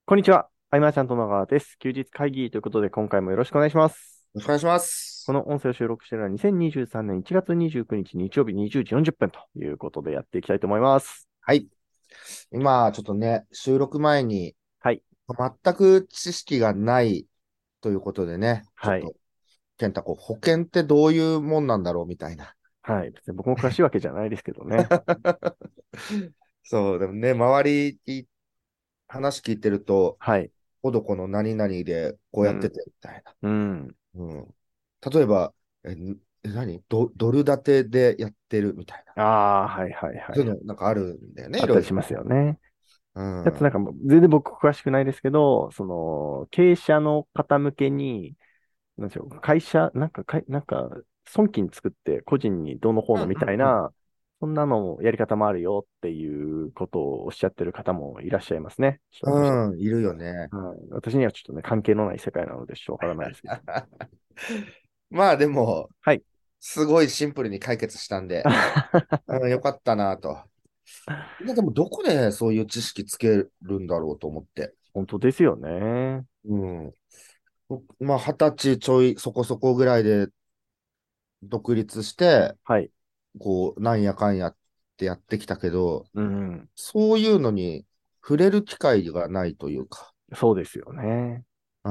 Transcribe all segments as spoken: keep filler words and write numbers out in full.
こんにちは。アイマーちゃんと野川です。休日会議ということで、今回もよろしくお願いします。 ろしくお願いします。 この音声を収録しているのはにせんにじゅうさんねんいちがつにじゅうくにち日曜日にじゅうじよんじゅっぷんということでやっていきたいと思います。 はい。今、ちょっとね、収録前にはい。 全く知識がないということでね、ちょっはい。 と、健太、こう、保険ってどういうもんなんだろうみたいな。 はい。別に僕も詳しいわけじゃないですけどね。 そう、でもね、周りに話聞いてると、 はい。 どこどこの何々でこううん。 やっててみたいな。 うん。 うん。例えば、え、んえ何ド、ドル建てでやってるみたいな。 ああ、はいはいはい。 そういうのなんかあるんだよね、いろいろ。 あったりしますよね。 うん。 やつなんかもう全然僕詳しくないですけど、その、経営者の方向けに、なんでしょう、会社、なんかかい、なんか、損金作って個人にどうのこううんのみたいうんな、そんなのやり方もあるよっていうことをおっしゃってる方もいらっしゃいますね。ちょっと私、 うん。うん、いるよね。 はい、私にはちょっとね、関係のない世界なのでちょっとわからないですけど。 まあでも、 はい。 すごいシンプルに解決したんで、うん、よかったなと。いやでもどこでそういう知識つけるんだろうと思って。 本当ですよね。 うん。僕まあ二十歳ちょいそこそこぐらいで独立して、 はい。 こう、なんやかんやってやってきたけど、 うん。 そういうのに触れる機会がないというか。 そうですよね。 うん。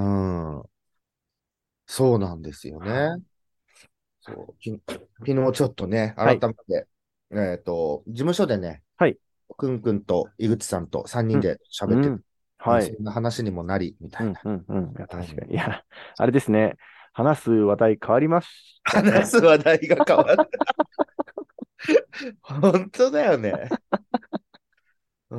そうなんですよね。 はい。 そう。き昨日ちょっとね、 はい。 改めて、えっと、事務所でね、 はい。 くんくんと井口さんと3 うん。 人で喋ってて、 うん。 うん、 はい。 そんな話にもなり、みたうん。 いな。 うん。うん。いや、 うん、 確かに。いや、あれですね。話す話題変わりましたね。 話す話題が変わる。本当だよね。うん。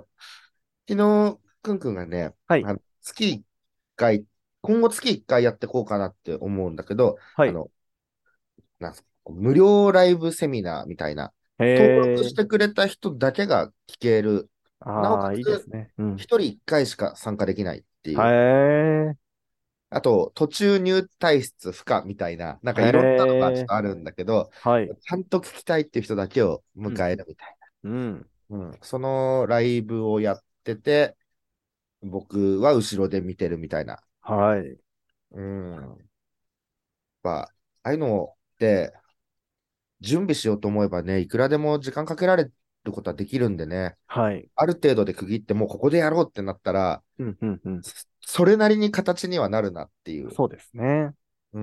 昨日、くんくんがね、 はい。 あの月いっかい、今後月いっかいやっていこうかなって思うんだけど、 はい。 あの、なんすか無料ライブセミナーみたいな、 へ登録しえ。 てくれた人だけが聞ける。なおああ、いいでかつ、 すね。うん。 ひとりいっかいしか参加できないってへいう。 え。 あと、途中入退室不可みたいな、なんかへいろんなのがちょっえ。 とあるんだけど、 はい。 ちゃんと聞きたいっていう人だけをうん。 迎えるみたいうん。 な。うん。そのライブをやってて、僕は後ろで見てるみたいな。 はい。 うん。やっぱ、ああいうのって準備しようと思えばね、いくらでも時間かけられることはできるんでね、 はい。 ある程度で区切ってもうここでやろうってなったら、 うん。うん。うん。 そそれなりに形にはなるなっていう。 そうですね。 うん。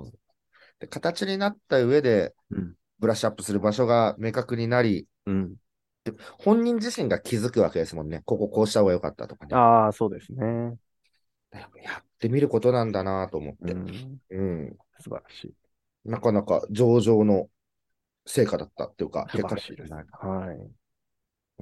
で、形になった上で、 うん。 ブラッシュアップする場所が明確になり、 うん。 本人自身が気づくわけですもんね。こここうした方が良かったとかね。 ああ、そうですね。 ややってみることなんだなと思っうて。 ん。 うん。 素晴らしい。 なかなか上々の成果だったっていうか、 素晴結果らしいです。 だったな。 はい。 うん。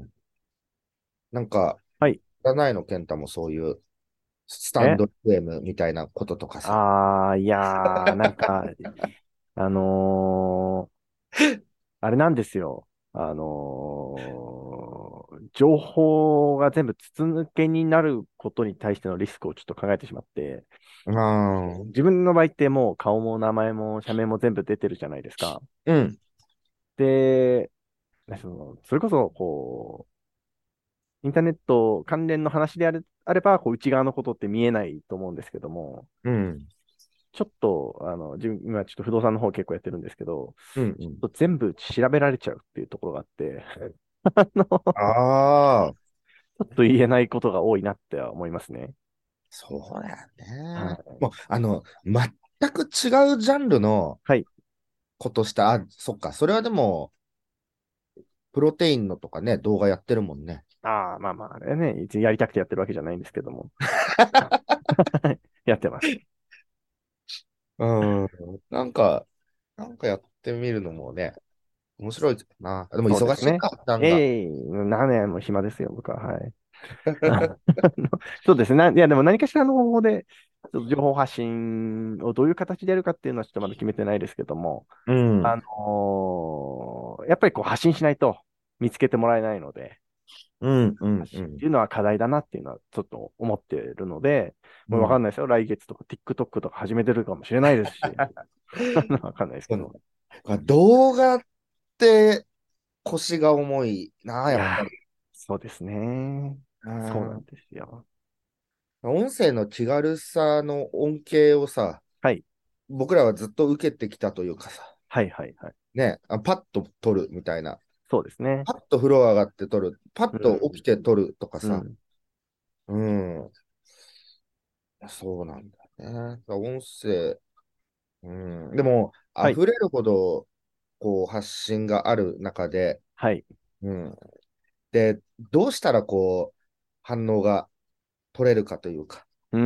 なんか、 はい。 占いの健太もそういうスタンえドゲームみたいなこととかさ。 ああー、いやー、なんか、あのーあれなんですよ。あのー情報が全部筒抜けになることに対してのリスクをちょっと考えてしまって、 うん。 自分の場合ってもう顔も名前も社名も全部出てるじゃないですか。 うん。 で、その、それこそ、こう、インターネット関連の話であれ、あれば、こう、内側のことって見えないと思うんですけども、 うん。 ちょっと、あの、自分、今ちょっと不動産の方結構やってるんですけど、 うん。うん。 ちょっと全部調べられちゃうっていうところがあって、あの、ちょああ、 っと言えないことが多いなって思いますね。 そうだよね。 はい。 もう、あの、全く違うジャンルのはい。 ことした、あ、そっか、それはでも、プロテインのとかね、動画やってるもんね。 ああ、まあまあ、あれね、一応やりたくてやってるわけじゃないんですけども。はいやってます。 うん。なんか、なんかやってみるのもね、面白いですよな。でもそうですね。 忙しいか、普段が。 ええ何年も暇ですよ、僕は。はい。あそうですね。ないや、でも何かしらの方法で、ちょっと情報発信をどういう形でやるかっていうのはちょっとまだ決めてないですけども、 うん。 あのーやっぱりこう発信しないと見つけてもらえないので、 うん、うん、 発うん。 信っていうのは課題だなっていうのはちょっと思っているので、もうわかうん。 んないですよ。来月とか TikTok とか始めてるかもしれないですし、わかんないですけそのど。 動画って腰が重いな、 いやー、 やっぱり。 そうですね。 そうなんあですよ。 ー音声の気軽さの恩恵をさ、 はい。 僕らはずっと受けてきたというかさ、 はいはいはい。 ね、あパッと撮るみたいな。 そうですね。 パッと風呂上がって撮る。パッうと起きん。 て撮るとかさ。 うん。 うん。そうなんだよね。音声。うん。でも、 はい。 溢れるほど、こう、発信がある中で、 はい。 うん。で、どうしたらこう、反応が取れるかというか。 うん。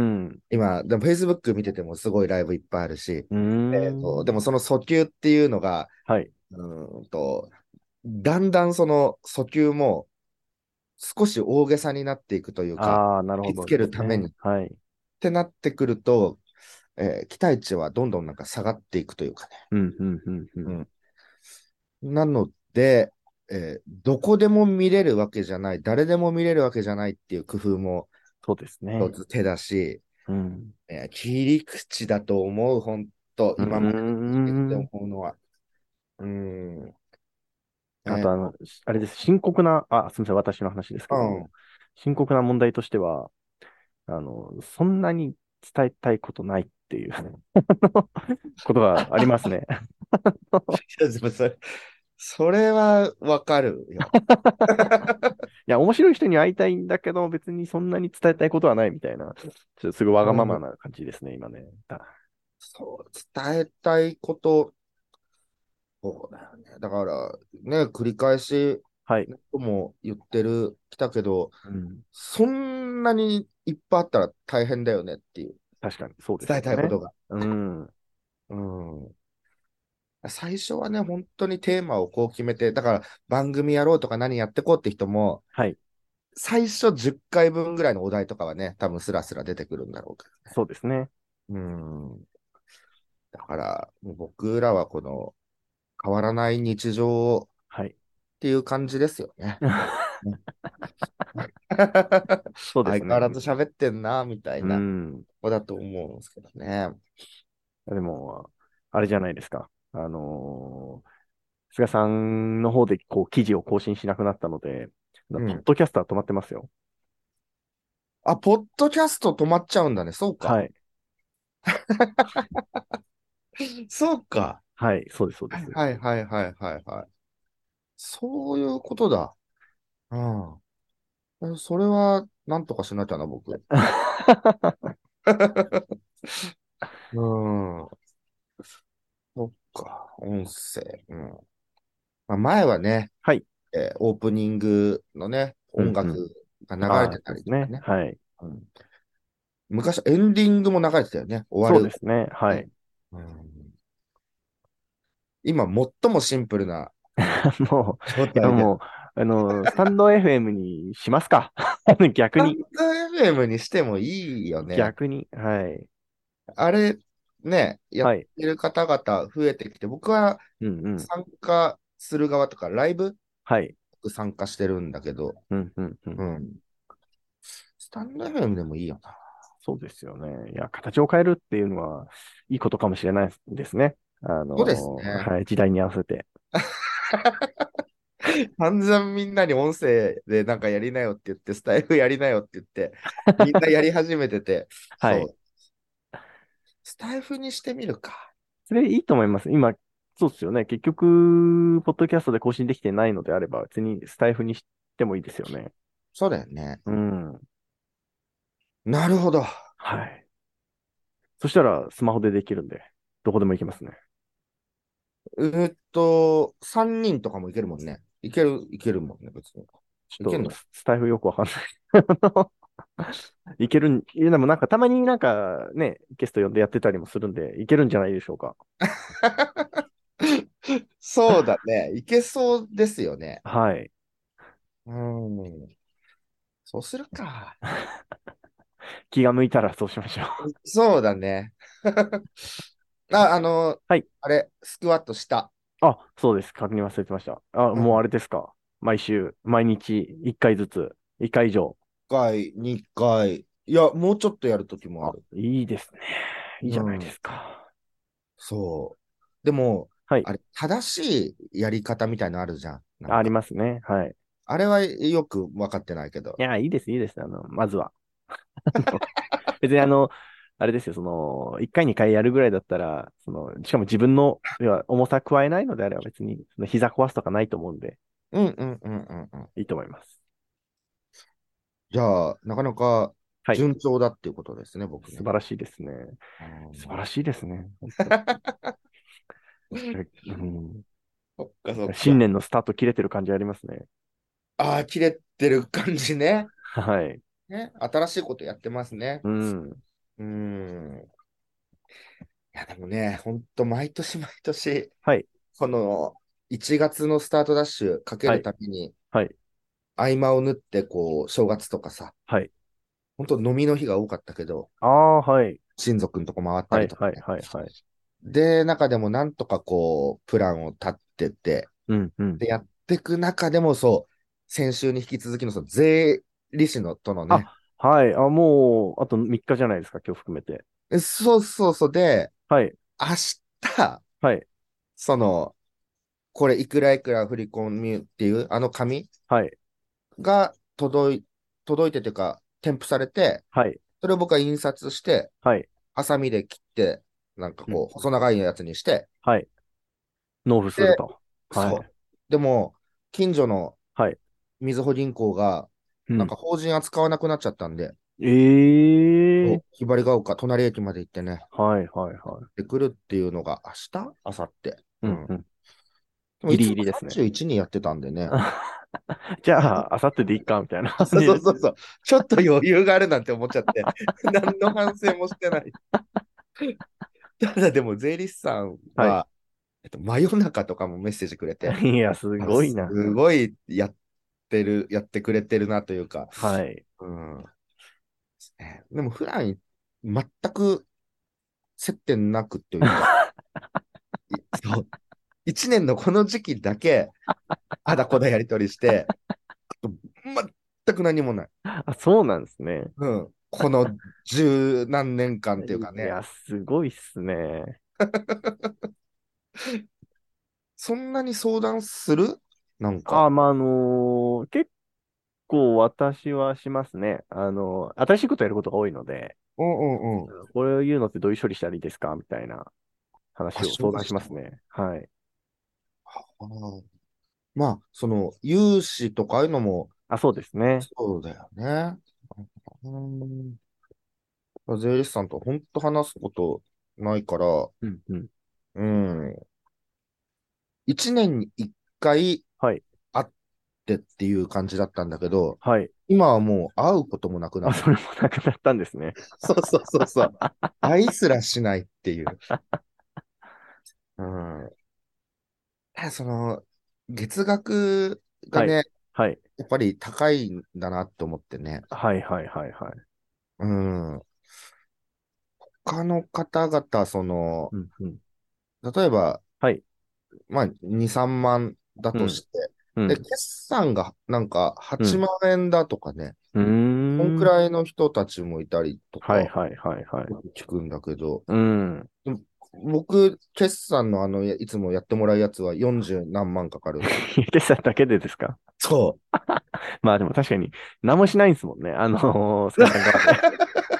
今、でも Facebook 見ててもすごいライブいっぱいあるし、 うーえーと、でもん。 その訴求っていうのが、 はい。 うーんと、だんだんその訴求も少し大げさになっていくというか、 ああ、なるほど引きつけですね。 るためにっはい。 てなってくると、えー期待値はどんどんなんか下がっていくというかね。 うん、うん、うん、うん。 うん。なので、えーどこでも見れるわけじゃない、誰でも見れるわけじゃないっていう工夫もそうですね。 一つ手だし、 うん。 えー切り口だと思う、本当うー今まで聞いてきてん。 思うのは。うん。 あと、あえーの、あれです。深刻な、あ、すみません。私の話ですけうども、 ん。 深刻な問題としては、あの、そんなに伝えたいことないっていうことがありますね。 いやでもそれ、それはわかるよ。 いや、面白い人に会いたいんだけど、別にそんなに伝えたいことはないみたいな、ちょっとすぐわがままうん。 な感じですね、今ね。だそう、伝えたいこと、そうだよね。だから、ね、繰り返し、 はい。 とも言ってる、きたけど、 うん。 そんなにいっぱいあったら大変だよねっていう、 確かに、そうです伝えよね。 たいことが。 うん。 うん。最初はね、本当にテーマをこう決めて、だから番組やろうとか何やってこうって人も、 はい。 最初じゅっかいぶんぐらいのお題とかはね、多分スラスラ出てくるんだろうけそうですね。 ど。うん。だから、もう僕らはこの変わらない日常はい。 っていう感じですよね。ねそうですね。 相変わらず喋ってんな、みたいうなん。 子だと思うんですけどね。 でも、あれじゃないですか。あのー菅さんの方でこう記事を更新しなくなったので、ポッうん。 ドキャスター止まってますよ。 あ、ポッドキャスト止まっちゃうんだね。そうか。 はい。 そうか。 はい。そうです、そうではいす。 はいはいはいはいはい。そういうことだ。うん。それは、なんとかしなきゃな、僕。うん。そっか。音声。うん。まあ、前はね、 はい。 えーオープニングのね、音楽うんうん。 が流れああ、 てたそうですね。 りとかね。 はい。 うん、昔、エンディングも流れてたよね。終わる。 そうですね。はね。 い。 うん、今、最もシンプルなも状う、いや態で。 もう、あの、スタンド エフエム にしますか。逆に。 スタンド エフエム にしてもいいよね。 逆に。はい。 あれ、ね、やっはい。 てる方々増えてきて、僕はうんうん。 参加する側とか、ライブはい。 参加してるんだけど、 うんうんうん。 うん。スタンド エフエム でもいいよな。 そうですよね。いや、形を変えるっていうのは、いいことかもしれないですね。あそうですの、 ね。 はい。時代に合わせて。 散々みんなに音声でなんかやりなよって言って、スタイフやりなよって言って、みんなやり始めてて、 はい。 そう、スタイフにしてみるか。 それいいと思います。今、そうですよね。結局、ポッドキャストで更新できてないのであれば、別にスタイフにしてもいいですよね。 そうだよね。 うん。 なるほど。 はい。そしたら、スマホでできるんで、どこでも行けますね。 えーっと、さんにんとかもいけるもんね。いける、いけるもんね、別に。いけんの？ ちょっと、ススタイフよくわかんない。いけるん、いやでもなんかたまになんかね、ゲスト呼んでやってたりもするんで、いけるんじゃないでしょうか。 そうだね。いけそうですよね。 はい。 うん。そうするか。 気が向いたらそうしましょう。 そうだね。あ、あの、 はい。 あれ、スクワットした。 あ、そうです。確認忘れてました。あ、 うん。1 もうあれですか。毎週、毎日いっかいずつ、いっかい以上。 回、にかい。いや、もうちょっとやるときもああ、 る。 いいですね。いいじゃないでうん。 すか。 そう。でも、 はい。 あれ、正しいやり方みたいのあるじゃん。なあ、ありんか。 ますね。はい。 あれはよく分かってないけど。 いや、いいです、いいです。あの、まずは。別にあの、あれですよ、その、いっかいにかいやるぐらいだったら、その、しかも自分の、要は重さ加えないのであれば別に、その膝壊すとかないと思うんで、 うんうんうんうんうん。 いいと思います。 じゃあ、なかなかはい。 順調だっていうことですね、僕ね。 素晴らしいですね。 あー素晴らしいですね。本当えうん、 そっかそっか。 新年のスタート切れてる感じありますね。 ああ、切れてる感じね。 はい。 ね、新しいことやってますね。 うん。 うーん。いや、でもね、ほんと毎年毎年、 はい。 このいちがつのスタートダッシュかけるはい。 たびに、 はい。 合間を縫って、こう、正月とかさ、 はい。 ほんと飲みの日が多かったけど、 ああ、はい。 親族のとこ回ったはい。 りとかはい。 ね。 はい。はい。 で、中でもなんとかこう、プランを立ってて、 うん。うん。 で、やっていく中でもそう、先週に引き続きのその税理士のとのね、 あ、はい。あ、もう、あとみっかじゃないですか、今日含めて。 えそうそうそうで、 はい。 明日、 はい。 その、これいくらいくら振り込みっていう、あの紙はい。 が届い、届いてというか、添付されて、 はい。 それを僕は印刷して、 はい。 ハサミで切って、なんかうん。 こう、細長いやつにして、 はい。納付するで、 と。はい。 そう。でも、近所のはい。 みずほ銀行が、 うん。 なんか法人扱わなくなっちゃったんで、 ええそうひばりが丘、隣駅まで行ってね、 はい。はい。はで来るっていうのが明日明後日。 い。うん。 うん。 うん。ギでもいつもリギリですね。 さんじゅういちにやってたんでね。 じゃあ、あさってでいいかみたいなあ、そう感じで。 そうそうそう。ちょっと余裕があるなんて思っちゃって、何の反省もしてない。ただでも、税理士さんはい。 は、えっと、真夜中とかもメッセージくれて、 いや、すあすごいな。 ごいやってる、やってくれてるなというか、 はい。 うん。ねでも、普段全く接点なくというか、いそう、一年のこの時期だけ、あだこだやりとりして、全く何もない。 あ、そうなんですね。 うん。この十何年間っていうかね、 いや、すごいっすね。 そんなに相談するなんか。 あ、まあ、あのー結構私はしますね。あの新しいことやることが多いので、 うんうんうん。 これを言うのってどういう処理したらいいですかみたいなあ、 話を相談処理したの。 しますね。はい。 あーまあ、その、融資とかああいうのも、 あ、そうですね。 そうだよね。うん税理士さんと本当話すことないから、 うんうん。 うん。一年に一回はい。 会ってっていう感じだったんだけど、 はい。 今はもう会うこともなくなあ、 って、 それもなくなったんですね。 そうそうそうそう。会いすらしないっていう。うん。ただその、月額がはい。 ね、 はい。 やっぱり高いんだなって思ってね。 はいはいはいはい。 うん。他の方々、その、 うんうん。 例えば、 はい。 まあ、に、さんまんだうん。 として、で、 うん。 決算がなんか8 うん。 万円だとかね、 うーこんくん。 らいの人たちもいたりとか、 はいはいはいはい。 よく聞くんだけど、 うん。 でも僕、決算のあの、いつもやってもらうやつはよんじゅう何万かかるんで。 ゆうてさんだけでですか？ そまあでも確かに何もしないんですもんね。あのー、スう。 カさん側で。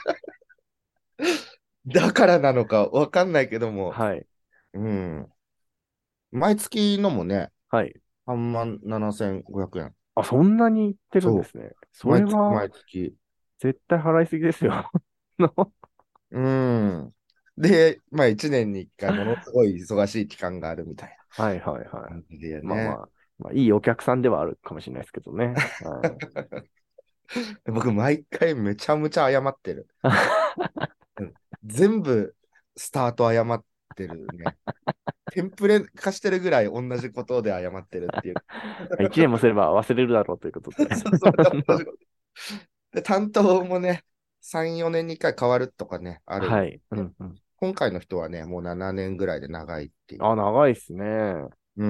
だからなのかわかんないけども、 はい。 うん。毎月のもね、 はい。 さんまんななせんごひゃくえん。 あ、そんなに言ってるんでそすね。 う。 それ毎月は毎月。 絶対払いすぎですよ。のうん。で、まあ一年に一回ものすごい忙しい期間があるみたいはいはいなはい。 感じでね。 まあまあ、まあ、いいお客さんではあるかもしれないですけどね。はい。 僕、毎回めちゃめちゃ謝ってる。うん全部スタート謝ってるね。テンプレ化してるぐらい同じことで謝ってるっていう。 一年もすれば忘れるだろうということで。 そうそう、同じこと。で、担当もね、さん、よねんにいっかい変わるとかね、あるんはい。うで、 んうん。 今回の人はね、もうななねんぐらいで長いっていう。 あ、長いっすね。 うん、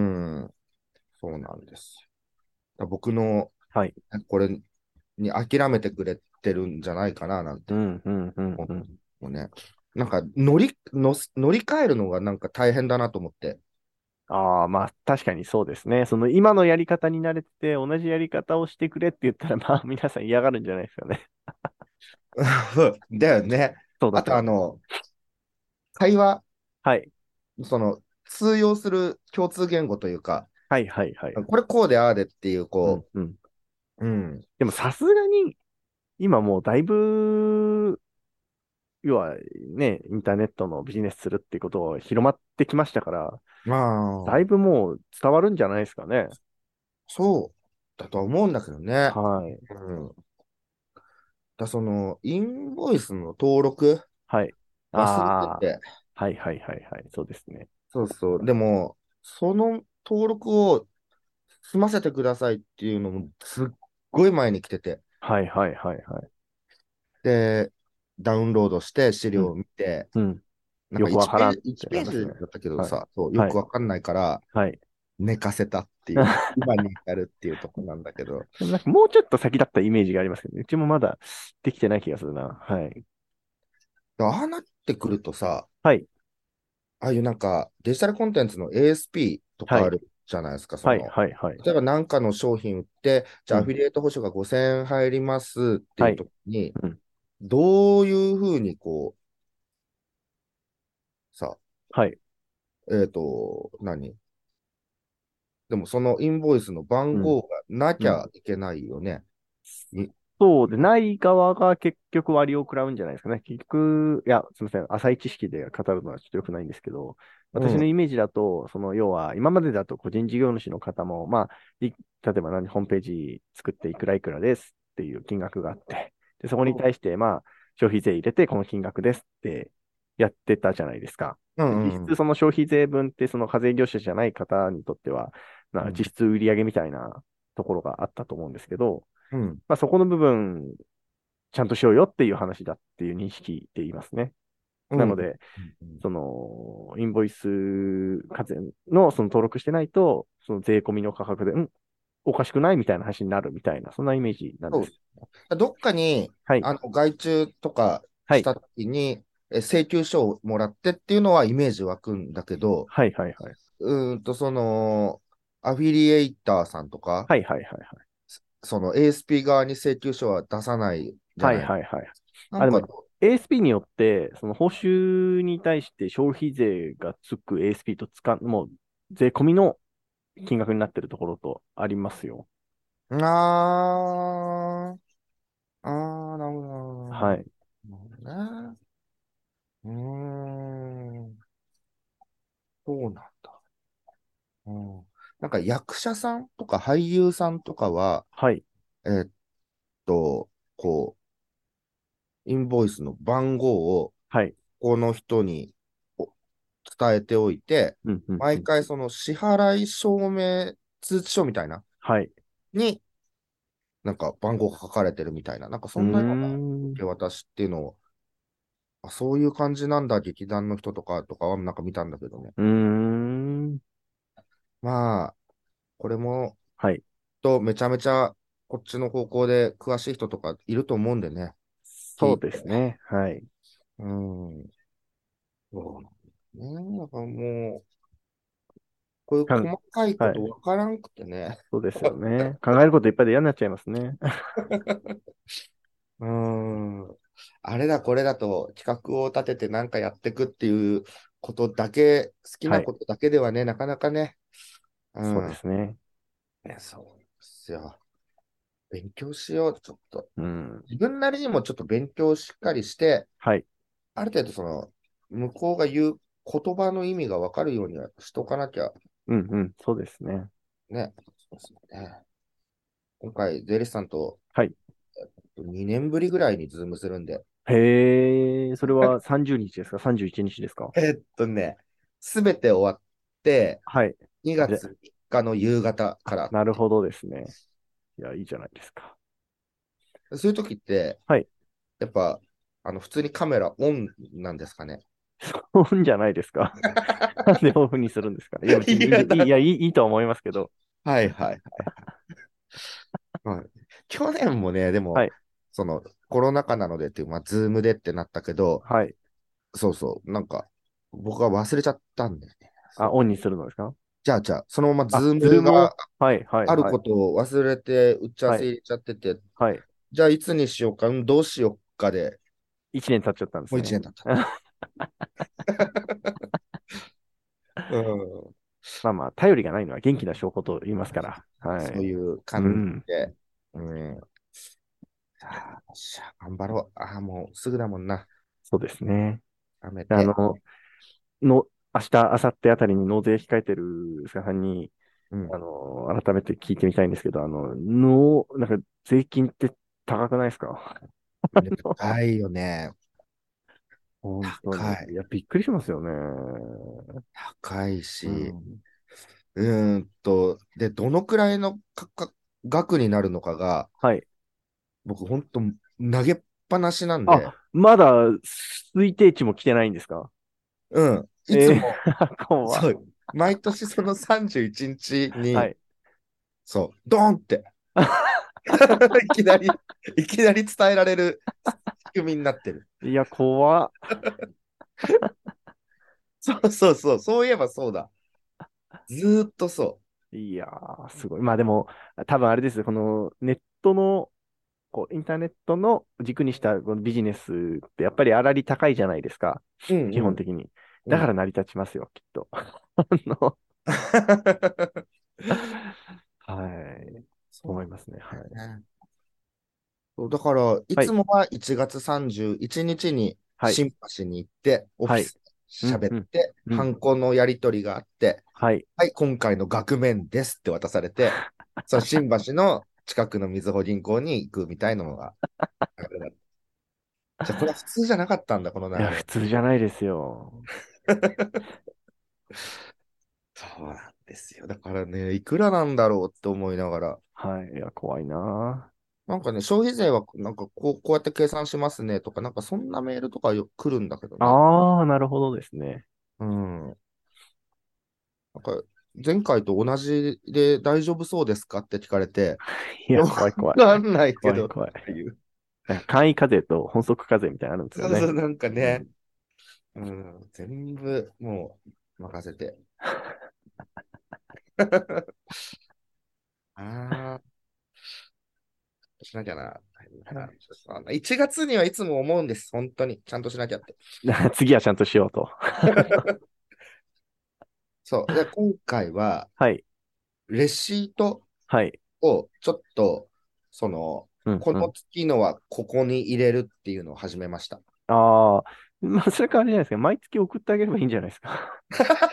そうなんです。僕のはい。 これに諦めてくれてるんじゃないかななんてうんうんうん思うん。 うね。なんか乗り、の乗り換えるのがなんか大変だなと思って。 ああ、まあ確かにそうですね。その今のやり方に慣れてて、同じやり方をしてくれって言ったら、まあ皆さん嫌がるんじゃないですかね。 だよね。あそうだと。 とあの、会話、 はい。 その、通用する共通言語というか、 はいはいはい。 これこうでああでっていう、こうんうん。 う、うん。 でもさすがに、今もうだいぶ、要はね、インターネットのビジネスするっていうことを広まってきましたから、 まあ、 だいぶもう伝わるんじゃないですかね。 そうだとは思うんだけどね。 はい。 うん。だその、インボイスの登録はい。 忘れてああ、 て、 はいはいはいはい。そうですね。 そうそう。でも、その登録を済ませてくださいっていうのもすっごい前に来てて、 はいはいはいはい。 で、ダウンロードして資料をうん。 見て、 うん。 なんかいちよくわからんっページ、1 てなりますね。 ページだったけどはい。 さ、そう、よはい。 くわかんないからはい。 寝かせたっていう、今に至るっていうところなんだけど、 でもなんかもうちょっと先だったイメージがありますけどね。うちもまだできてない気がするな。はい。 ああなってくるとさ、 はい。 ああいうなんかデジタルコンテンツの エーエスピー とはい。 かあるじゃないですか、そはい。 の、 はい。はい。 例えば何かの商品売って、じゃあアフうん。 ィリエイト報酬がごせんえん入りますっていうはい。 時に、 うん。 どういうふうにこう、さ、 はい。 えっと、何でもそのインボイスの番うん。 号がなうん。 きゃいけないよね。いそうで、ない側が結局割を食らうんじゃないですかね。結局、いや、すみません。浅い知識で語るのはちょっと良くないんですけど、 うん、 私のイメージだと、その要は、今までだと個人事業主の方も、まあ、い例えば何、ホームページ作っていくらいくらですっていう金額があって、で、そこに対して、まあ、消費税入れてこの金額ですってやってたじゃないですか。 うん、 で実うん、 質その消費税分ってその課税業者じゃない方にとっては、まあ、 うん、 実質売上みたいなところがあったと思うんですけど、 うん、 まあ、そこの部分、ちゃんとしようよっていう話だっていう認識で言いますね。 うん、 なので、その、インボイス課税のその登録してないと、その税込みの価格で、んおかしくないみたいな話になるみたいな、そんなイメージなんそう。 です。 どっかに、 はい。 あの、外注とかはい。 したときに、え請求書をもらってっていうのはイメージ湧くんだけど、 はいはいはい。 うーんと、その、アフィリエイターさんとか、 はいはいはいはい。 その エーエスピー 側に請求書は出さないじゃはいない。 はいはい。あ、でも、 なんか、 エーエスピー によって、その報酬に対して消費税がつく エーエスピー とつか、もう税込みの金額になってるところとありますよ。 あー、あー、なるほど、 はい。 なるほどね。うーん、そうなんだ。うん、なんか役者さんとか俳優さんとかは、 はい。 えーっと、こう、インボイスの番号をはい。 この人にお伝えておいて、 うん、うん、う毎ん。 回その支払い証明通知書みたいな、 はい。 になんか番号が書かれてるみたいな、なんかうーそんなような受ん。 け渡しっていうのを、あ、そういう感じなんだ、劇団の人とかとかはなんか見たんだけどね。 うーん。 まあ、これも、 はい。 とめちゃめちゃこっちの方向で詳しい人とかいると思うんでね、聞そういて。 ですね。はい。 うん。そうなんね。だからもう、こういうかん、 細かいこはい。 とわからんくてね。 そうですよね。考えることいっぱいで嫌になっちゃいますね。 うーん。あれだこれだと企画を立ててなんかやっていくっていうことだけ、好きはい。 なことだけではね、なかなかね、うそうでん。 すね。 ね、そうですよ。勉強しよう、ちょっと。 うん。 自分なりにもちょっと勉強をしっかりして、 はい。 ある程度その、向こうが言う言葉の意味がわかるようにはしとかなきゃうん、うん。そうですね。 ね。そうですよね。今回、税理士さんとはい。 にねんぶりぐらいにズームするんで、 へえ、それはさんじゅうにちですか？ さんじゅういち 日ですか？ えっとね、すべて終わって、 はい。あ、 2 で、 月みっかの夕方かあ、 ら、 なるほどですね。いや、いいじゃないですか。 そういう時って、 はい。 やっぱ、あの、普通にカメラオンなんですかね。 そうんじゃないですか。なんでオフにするんですか？いや、別にいい、 いや、だ、 いい、いや、いい、いいとは思いますけど。 はいはいはいはい。去年もね、でも、 はい。 その、コロナ禍なのでっていう、まあ、ズームでってなったけど、 はい。 そうそう、なんか、僕は忘れちゃったんだよね。 あ、 そオンにするのですか？ じゃあ、じゃあ、そのままズあ、 ーズームを、 ムがはい、はい、 あるはい、 ことを忘れて打ち合わはい、 せ入れちゃってて、 はい。 じゃあいつにしようか、うんどうしようかで、 一年経っちゃったんですね。 もう一年経った。うん、 まあまあ、頼りがないのは元気な証拠と言いますから。はい。 そういう感じうん。 で、うん、ああ、よっしゃ、頑張ろう。ああ、もうすぐだもんな。 そうですね。 やめて。 あの、の、明日、明後日あたりに納税控えてる菅さんに、 うん。 あの、改めて聞いてみたいんですけど、あの、の、なんか税金って高くないですか？ 高いよね。 本当に。 高い。 いや、びっくりしますよね。 高いし、 うん。 うーんと、で、どのくらいのかか額になるのかが、 はい。 僕、本当投げっぱなしなんで、 あ、まだ推定値も来てないんですか？ うん、いつえも、 ー、怖っ。 そう、毎年そのさんじゅういちにちに、 はい。 そう、ドーンっていきなり、いきなり伝えられる仕組みになってる。 いや、怖っ。 そうそうそう、そういえばそうだ。ずーっとそいやー、すごい。まあでも、多分あれですよ。このネットの、こう、インターネットの軸にしたこのビジネスってやっぱり粗利高いじゃないですか。 う。うんうん。 基本的に。 うん。 だから成り立ちますよ、きっと。あの、はい。とそう思いますね。はい。 だね。そうだから、いはい。 つもはいちがつさんじゅういちにちにちにはい。 新橋に行って、オフィはい。 スでうん、 喋っうん、 て、 うん。 ハンコのやり取りがあって、 はい。 はい、今回の額面ですって渡されて、その新橋の近くのみずほ銀行に行くみたいなのが流れだった。じゃあ、これは普通じゃなかったんだ、このいや、 流れ。 普通じゃないですよ。 そうなんですよ。だからね、いくらなんだろうって思いながら、 はい。いや、怖いななんかね、消費税はなんかこう、こうやって計算しますねとか、なんかそんなメールとかよ来るんだけどあ。 ね。 ああ、なるほどですね。 うん。なんか、前回と同じで大丈夫そうですかって聞かれて、 いや、 わ怖い怖い。 かんないけどっ怖い怖い。 ていう。 なんか簡易課税と本則課税みたいなのあるんですよね。 そうそう、なんかね、 うん。 うん、全部もう任せて。ああ、しなきゃな。いちがつにはいつも思うんです。本当に。ちゃんとしなきゃって。 次はちゃんとしようと。 そう。で、今回は、 はい。 レシートはい。 をちょっと、その、このうんうん。 月のはここに入れるっていうのを始めました。 ああ、まあ、それからあれじゃないですか。毎月送ってあげればいいんじゃないですか。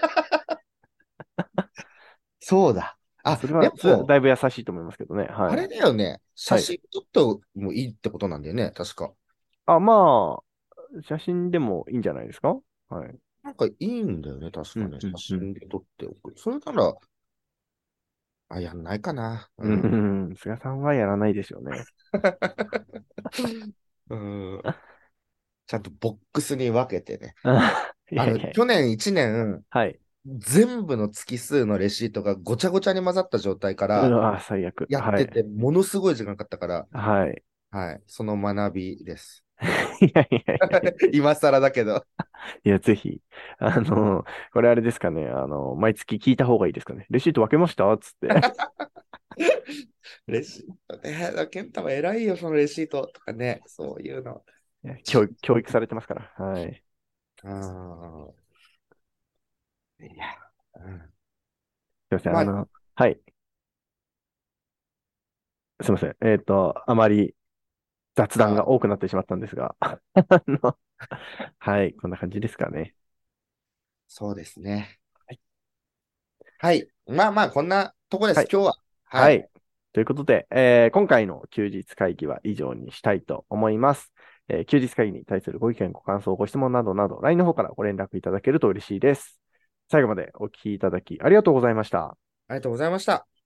そうだ。あ、 それは、それはでも、 だいぶ優しいと思いますけどね。はあれい。 だよね。写はい。 真撮ってもいいってことなんだよね。確か。 あ、まあ、写真でもいいんじゃないですか。はい。 なんかいいんだよね。確かね。 うんう写んうん。 真で撮っておく。それなら、あ、やんないかな。ううん。 ん、菅さんはやらないでしょうね。 うん。ちゃんとボックスに分けてね。 いあの、 やいや。 去年いちねん、 はい。 全部の月数のレシートがごちゃごちゃに混ざった状態からうわ、最悪。はい。 やってて、ものすごい時間かかったから、 はい。 はい、その学びです。 いやいやいやいや。 今更だけど。 いや、ぜひ。あの、これあれですかね。あの、毎月聞いた方がいいですかね。レシート分けましたつって。 レシートね。だケンタは偉いよ、そのレシートとかね。そういうの。 教育、教育されてますから。はい。 ああ、いや、うん。 すいません。 まあ、 あの、はい。すいません。えっと、あまり雑談あ、 が多くなってしまったんですが。あのはい。こんな感じですかね。 そうですね。 はい。 はい。まあまあ、こんなとこです、 はい。 今日は。はい。 はい。ということで、えー今回の休日会議は以上にしたいと思います。えー休日会議に対するご意見、ご感想、ご質問などなど、ライン の方からご連絡いただけると嬉しいです。最後までお聞きいただきありがとうございました。 ありがとうございました。